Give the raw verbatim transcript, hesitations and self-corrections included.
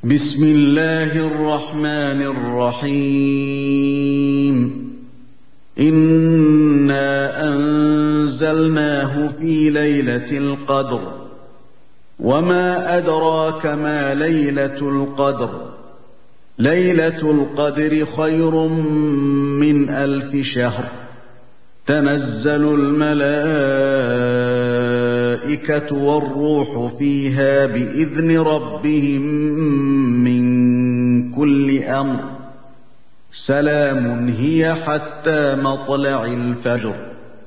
بسم الله الرحمن الرحيم إنا أنزلناه في ليلة القدر وما أدراك ما ليلة القدر ليلة القدر خير من ألف شهر تنزل الملائكة والروح فيها بإذن ربهم من كل أمر سلام هي حتى مطلع الفجر.